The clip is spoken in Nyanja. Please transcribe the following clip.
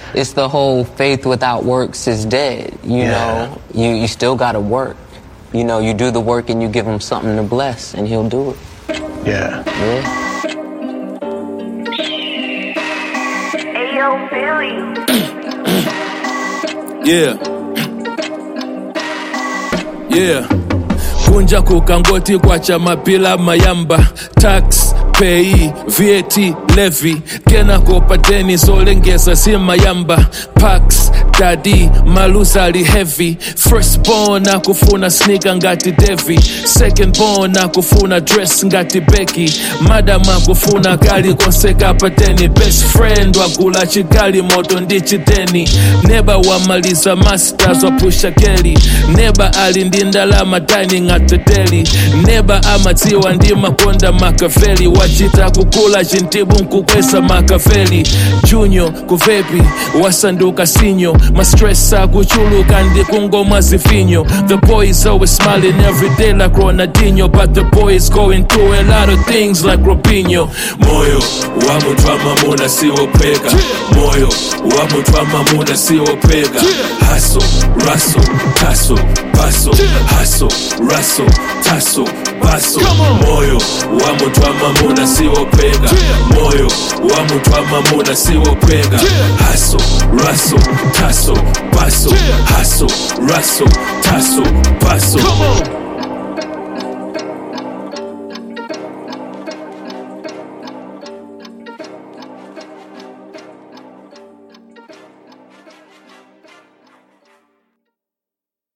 it's the whole faith without works is dead. You know, you still got to work. You know, you do the work and you give him something to bless, and he'll do it. Yeah. Ayo, Billy. Yeah. Kunja kukangoti kwacha mapila mayamba. Tax, pay, VAT, levy. Kena kopa teni solengesa si mayamba. Pax, daddy, malusali heavy. First born na kufuna sneaker ngati Devi. Second born na kufuna dress ngati Becky. Madam kufuna gali konseka pateni. Best friend wakula chigali moto ndichi deni. Neba wamaliza masters wapusha keli. Neba alindindalama dining at the deli. Neba amatiwa ndima konda Makaveli. Wachita kukula chintibu nkukwesa Makaveli. Junior kuvepi wasanduka sinyo. My stress kuchulu kandi kungoma zifinyo. The boy is always smiling every day like Ronaldinho, but the boy is going through a lot of things like Robinho. Moyo wa mtu wa mamuna siwo pega. Moyo wa mtu wa mamuna siwo pega. Hustle, rustle, tasso, paso. Hustle, rustle, tasso, paso. Moyo wa mtu wa mamuna siwo pega. Moyo wa mtu wa mamuna siwo pega. Hustle, rustle, tasso, paso. Hustle, rustle, tasso, paso.